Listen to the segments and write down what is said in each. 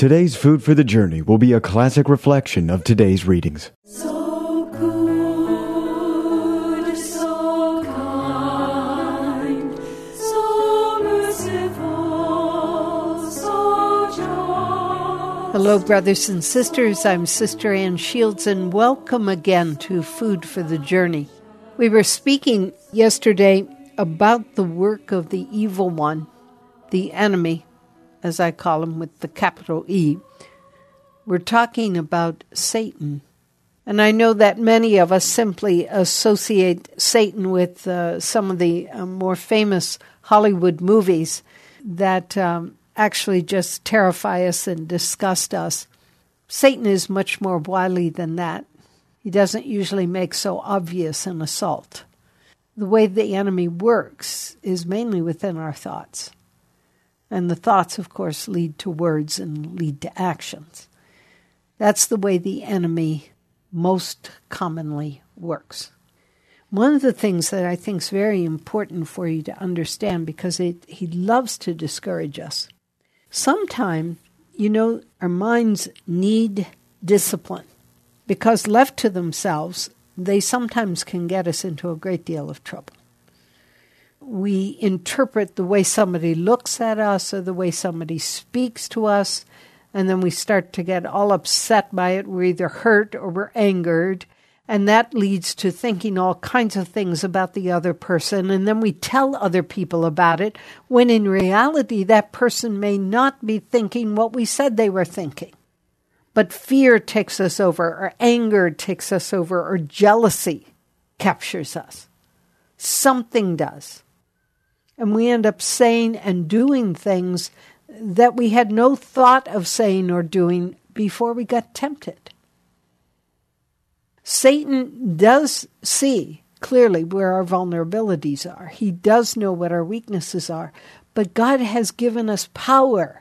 Today's Food for the Journey will be a classic reflection of today's readings. So good, so kind, so merciful, so just. Hello, brothers and sisters. I'm Sister Ann Shields, and welcome again to Food for the Journey. We were speaking yesterday about the work of the evil one, the enemy, as I call him with the capital E. We're talking about Satan. And I know that many of us simply associate Satan with some of the more famous Hollywood movies that actually just terrify us and disgust us. Satan is much more wily than that. He doesn't usually make so obvious an assault. The way the enemy works is mainly within our thoughts. And the thoughts, of course, lead to words and lead to actions. That's the way the enemy most commonly works. One of the things that I think is very important for you to understand, because he loves to discourage us. Sometimes, our minds need discipline, because left to themselves, they sometimes can get us into a great deal of trouble. We interpret the way somebody looks at us or the way somebody speaks to us, and then we start to get all upset by it. We're either hurt or we're angered, and that leads to thinking all kinds of things about the other person, and then we tell other people about it, when in reality that person may not be thinking what we said they were thinking. But fear takes us over, or anger takes us over, or jealousy captures us. Something does. And we end up saying and doing things that we had no thought of saying or doing before we got tempted. Satan does see clearly where our vulnerabilities are. He does know what our weaknesses are. But God has given us power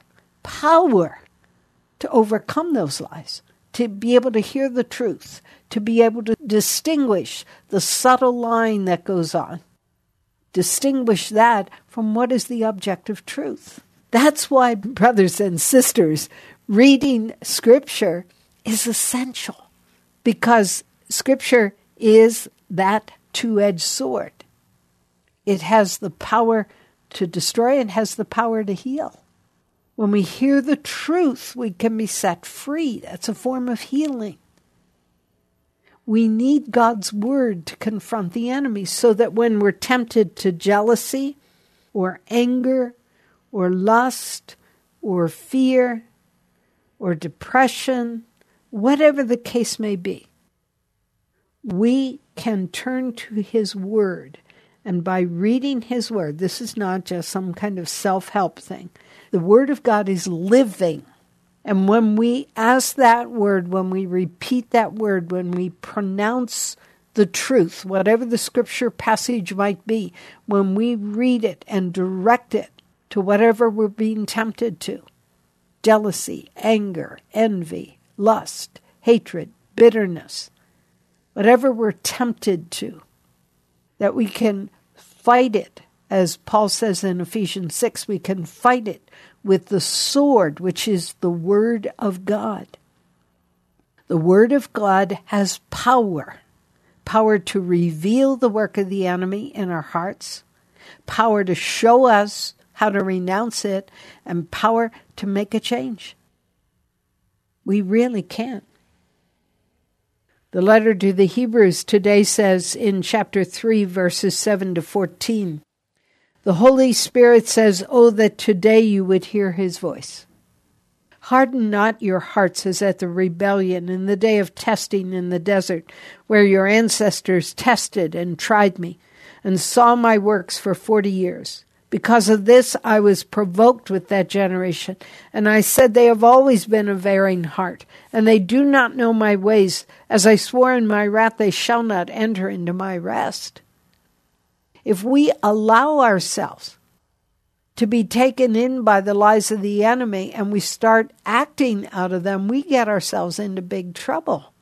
to overcome those lies, to be able to hear the truth, to be able to distinguish the subtle line that goes on. Distinguish that from what is the objective truth. That's why, brothers and sisters, reading Scripture is essential, because Scripture is that two-edged sword. It has the power to destroy and has the power to heal. When we hear the truth, we can be set free. That's a form of healing. We need God's word to confront the enemy, so that when we're tempted to jealousy or anger or lust or fear or depression, whatever the case may be, we can turn to his word. And by reading his word, this is not just some kind of self-help thing. The word of God is living. And when we ask that word, when we repeat that word, when we pronounce the truth, whatever the scripture passage might be, when we read it and direct it to whatever we're being tempted to, jealousy, anger, envy, lust, hatred, bitterness, whatever we're tempted to, that we can fight it. As Paul says in Ephesians 6, we can fight it with the sword, which is the Word of God. The Word of God has power to reveal the work of the enemy in our hearts, power to show us how to renounce it, and power to make a change. We really can. The letter to the Hebrews today says in chapter 3, verses 7 to 14, the Holy Spirit says, "Oh, that today you would hear his voice. Harden not your hearts as at the rebellion in the day of testing in the desert, where your ancestors tested and tried me, and saw my works for 40 years. Because of this I was provoked with that generation, and I said, they have always been a varying heart, and they do not know my ways. As I swore in my wrath, they shall not enter into my rest." If we allow ourselves to be taken in by the lies of the enemy and we start acting out of them, we get ourselves into big trouble.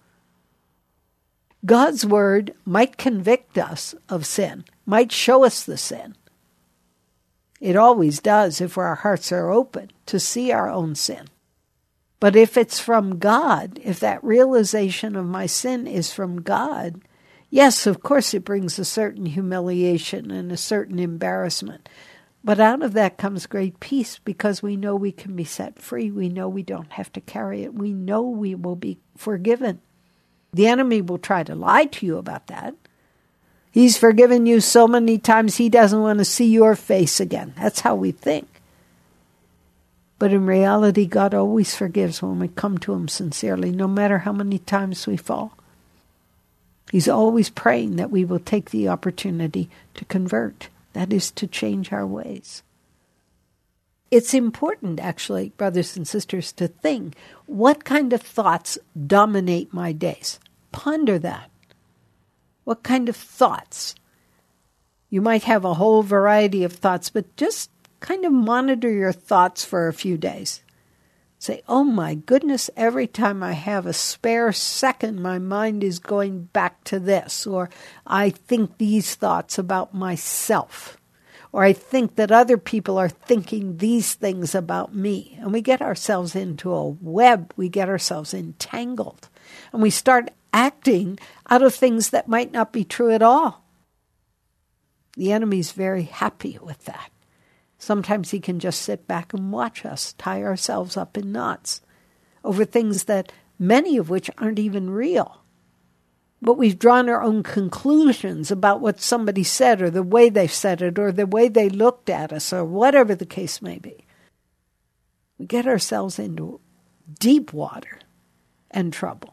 God's word might convict us of sin, might show us the sin. It always does if our hearts are open to see our own sin. But if it's from God, if that realization of my sin is from God, yes, of course it brings a certain humiliation and a certain embarrassment. But out of that comes great peace because we know we can be set free. We know we don't have to carry it. We know we will be forgiven. The enemy will try to lie to you about that. He's forgiven you so many times he doesn't want to see your face again. That's how we think. But in reality, God always forgives when we come to him sincerely, no matter how many times we fall. He's always praying that we will take the opportunity to convert. That is to change our ways. It's important, actually, brothers and sisters, to think, what kind of thoughts dominate my days? Ponder that. What kind of thoughts? You might have a whole variety of thoughts, but just kind of monitor your thoughts for a few days. Say, oh my goodness, every time I have a spare second, my mind is going back to this, or I think these thoughts about myself, or I think that other people are thinking these things about me. And we get ourselves into a web, we get ourselves entangled, and we start acting out of things that might not be true at all. The enemy's very happy with that. Sometimes he can just sit back and watch us tie ourselves up in knots over things that many of which aren't even real. But we've drawn our own conclusions about what somebody said or the way they said it or the way they looked at us or whatever the case may be. We get ourselves into deep water and trouble.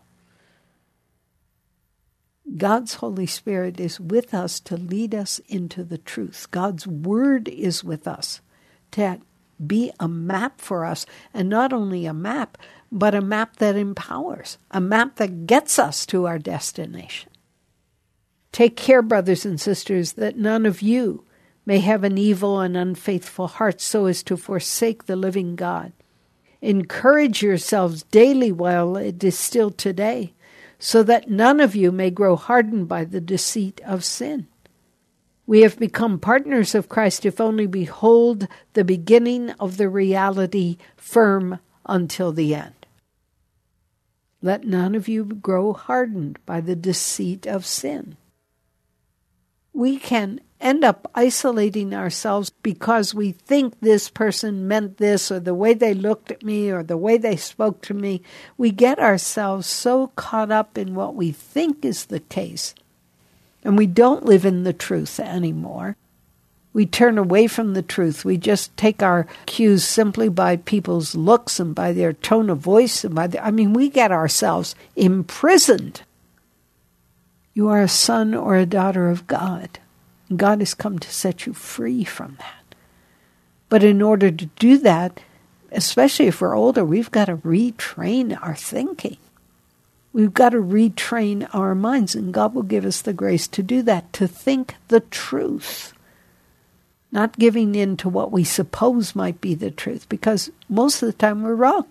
God's Holy Spirit is with us to lead us into the truth. God's Word is with us to be a map for us, and not only a map, but a map that empowers, a map that gets us to our destination. Take care, brothers and sisters, that none of you may have an evil and unfaithful heart so as to forsake the living God. Encourage yourselves daily while it is still today, so that none of you may grow hardened by the deceit of sin. We have become partners of Christ if only we hold the beginning of the reality firm until the end. Let none of you grow hardened by the deceit of sin. We can end up isolating ourselves because we think this person meant this, or the way they looked at me, or the way they spoke to me. We get ourselves so caught up in what we think is the case, and we don't live in the truth anymore. We turn away from the truth. We just take our cues simply by people's looks and by their tone of voice. And we get ourselves imprisoned. You are a son or a daughter of God. God has come to set you free from that. But in order to do that, especially if we're older, we've got to retrain our thinking. We've got to retrain our minds, and God will give us the grace to do that, to think the truth, not giving in to what we suppose might be the truth, because most of the time we're wrong.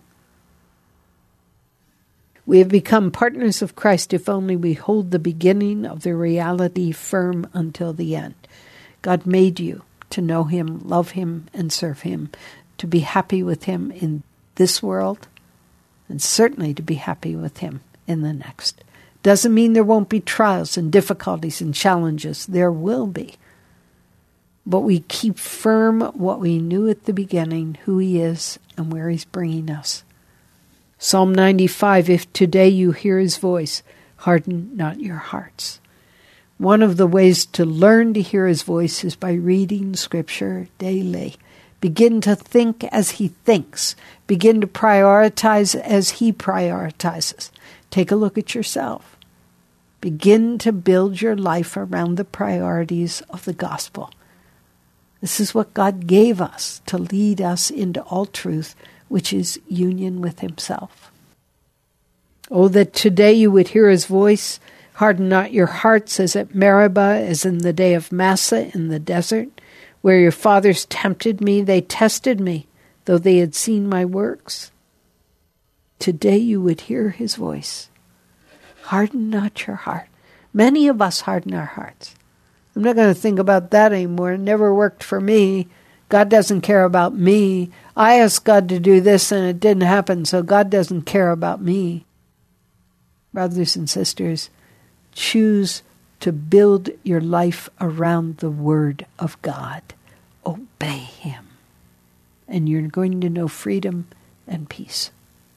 We have become partners of Christ if only we hold the beginning of the reality firm until the end. God made you to know Him, love Him, and serve Him, to be happy with Him in this world, and certainly to be happy with Him in the next. Doesn't mean there won't be trials and difficulties and challenges. There will be. But we keep firm what we knew at the beginning, who He is and where He's bringing us. Psalm 95, if today you hear His voice, harden not your hearts. One of the ways to learn to hear His voice is by reading Scripture daily. Begin to think as He thinks. Begin to prioritize as He prioritizes. Take a look at yourself. Begin to build your life around the priorities of the gospel. This is what God gave us to lead us into all truth, which is union with Himself. Oh, that today you would hear His voice. Harden not your hearts as at Meribah, as in the day of Massah in the desert, where your fathers tempted me. They tested me, though they had seen my works. Today you would hear His voice. Harden not your heart. Many of us harden our hearts. I'm not going to think about that anymore. It never worked for me. God doesn't care about me. I asked God to do this and it didn't happen, so God doesn't care about me. Brothers and sisters, choose to build your life around the Word of God. Obey Him. And you're going to know freedom and peace.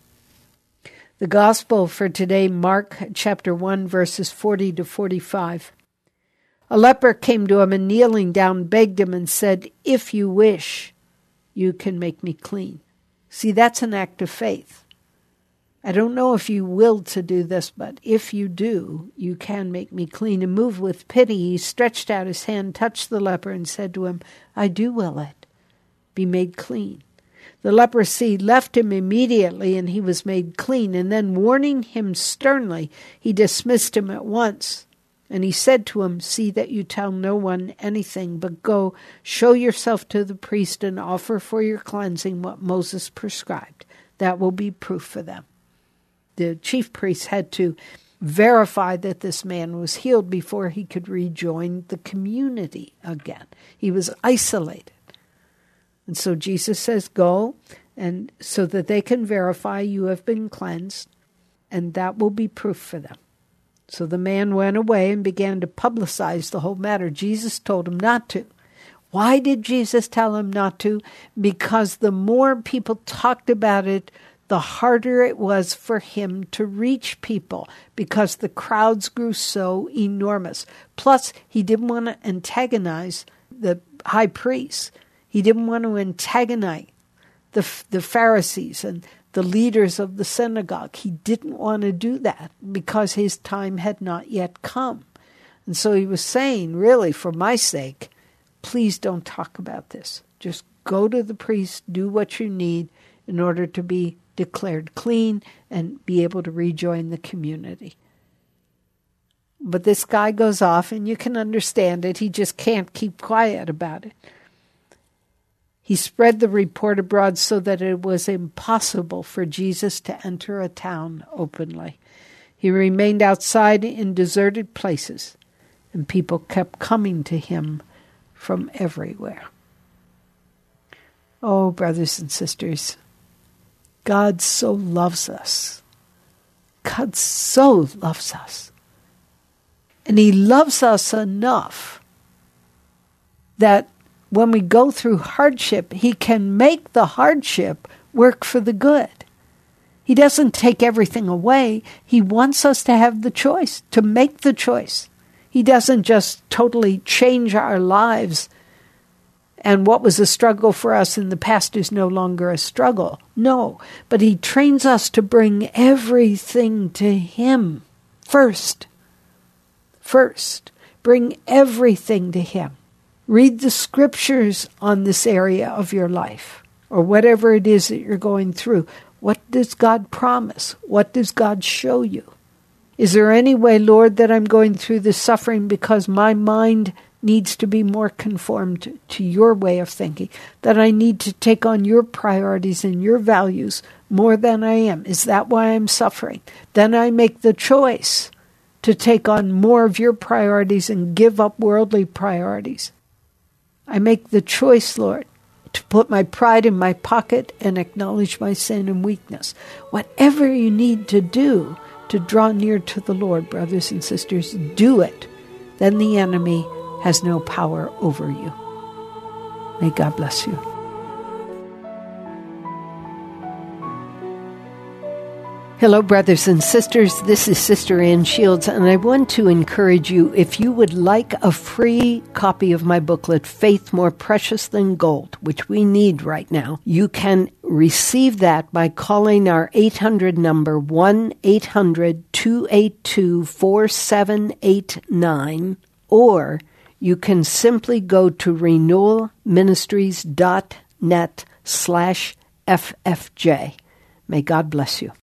The Gospel for today, Mark chapter 1, verses 40 to 45. A leper came to him and kneeling down begged him and said, "If you wish, you can make me clean." See, that's an act of faith. I don't know if you will to do this, but if you do, you can make me clean. And moved with pity, he stretched out his hand, touched the leper, and said to him, "I do will it. Be made clean." The leprosy left him immediately, and he was made clean. And then, warning him sternly, he dismissed him at once. And he said to him, "See that you tell no one anything, but go, show yourself to the priest and offer for your cleansing what Moses prescribed. That will be proof for them." The chief priest had to verify that this man was healed before he could rejoin the community again. He was isolated. And so Jesus says, go, and so that they can verify you have been cleansed, and that will be proof for them. So the man went away and began to publicize the whole matter. Jesus told him not to. Why did Jesus tell him not to? Because the more people talked about it, the harder it was for him to reach people, because the crowds grew so enormous. Plus, he didn't want to antagonize the high priests. He didn't want to antagonize the Pharisees and the leaders of the synagogue. He didn't want to do that because his time had not yet come. And so he was saying, really, for my sake, please don't talk about this. Just go to the priest, do what you need in order to be declared clean and be able to rejoin the community. But this guy goes off, and you can understand it. He just can't keep quiet about it. He spread the report abroad so that it was impossible for Jesus to enter a town openly. He remained outside in deserted places, and people kept coming to him from everywhere. Oh, brothers and sisters, God so loves us. God so loves us. And He loves us enough that when we go through hardship, He can make the hardship work for the good. He doesn't take everything away. He wants us to have the choice, to make the choice. He doesn't just totally change our lives, and what was a struggle for us in the past is no longer a struggle. No, but He trains us to bring everything to Him first. First, bring everything to Him. Read the scriptures on this area of your life, or whatever it is that you're going through. What does God promise? What does God show you? Is there any way, Lord, that I'm going through this suffering because my mind needs to be more conformed to your way of thinking, that I need to take on your priorities and your values more than I am? Is that why I'm suffering? Then I make the choice to take on more of your priorities and give up worldly priorities. I make the choice, Lord, to put my pride in my pocket and acknowledge my sin and weakness. Whatever you need to do to draw near to the Lord, brothers and sisters, do it. Then the enemy has no power over you. May God bless you. Hello, brothers and sisters. This is Sister Ann Shields, and I want to encourage you, if you would like a free copy of my booklet, Faith More Precious Than Gold, which we need right now, you can receive that by calling our 800 number, 1-800-282-4789, or you can simply go to renewalministries.net/FFJ. May God bless you.